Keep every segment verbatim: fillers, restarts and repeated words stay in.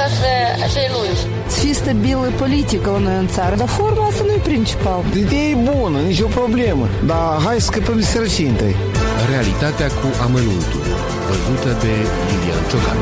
acasă cei lungi. Să fie stabilă politică la noi în țară, dar forma asta nu e principal. Ideea e bună, nicio problemă, dar hai să scăpăm de sărăcie întâi. Realitatea cu amănuntul, văzută de Lilian Ciocan.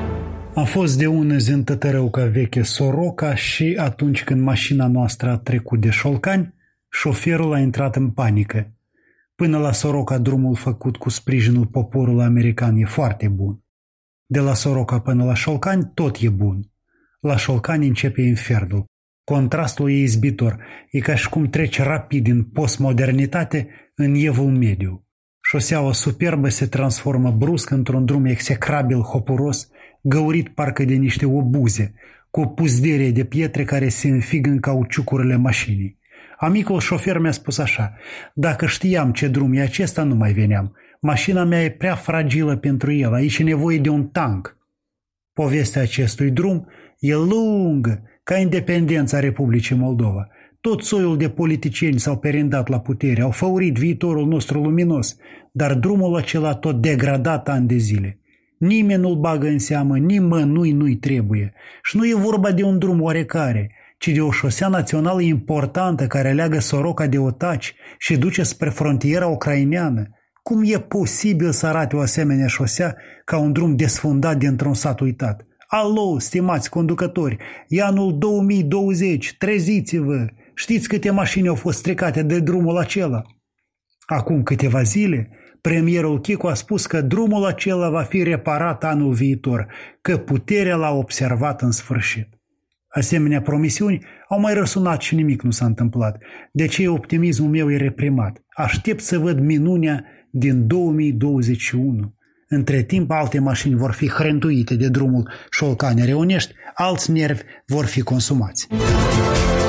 Am fost de ună zi în Tătărăuca veche Soroca și atunci când mașina noastră a trecut de Șolcani, șoferul a intrat în panică. Până la Soroca drumul făcut cu sprijinul poporului american e foarte bun. De la Soroca până la Șolcani tot e bun. La Șolcani începe infernul. Contrastul e izbitor, e ca și cum treci rapid din postmodernitate în evul mediu. Șoseaua superbă se transformă brusc într-un drum execrabil, hopuros, găurit parcă de niște obuze, cu o puzderie de pietre care se înfig în cauciucurile mașinii. Amicul șofer mi-a spus așa: dacă știam ce drum e acesta, nu mai veneam. Mașina mea e prea fragilă pentru el, aici e nevoie de un tank. Povestea acestui drum e lungă, ca independența Republicii Moldova. Tot soiul de politicieni s-au perindat la putere, au făurit viitorul nostru luminos, dar drumul acela tot degradat ani de zile. Nimeni nu-l bagă în seamă, nimănui nu-i trebuie. Și nu e vorba de un drum oarecare, ci de o șosea națională importantă care leagă Soroca de Otaci și duce spre frontiera ucraineană. Cum e posibil să arate o asemenea șosea ca un drum desfundat dintr-un sat uitat? Alo, stimați conducători, e anul două mii douăzeci, treziți-vă! Știți câte mașini au fost stricate de drumul acela? Acum câteva zile, premierul Chicu a spus că drumul acela va fi reparat anul viitor, că puterea l-a observat în sfârșit. Asemenea promisiuni au mai răsunat și nimic nu s-a întâmplat, de ce optimismul meu e reprimat. Aștept să văd minunea din două mii douăzeci și unu. Între timp, alte mașini vor fi hrentuite de drumul Șolcani-Reunești, alți nervi vor fi consumați.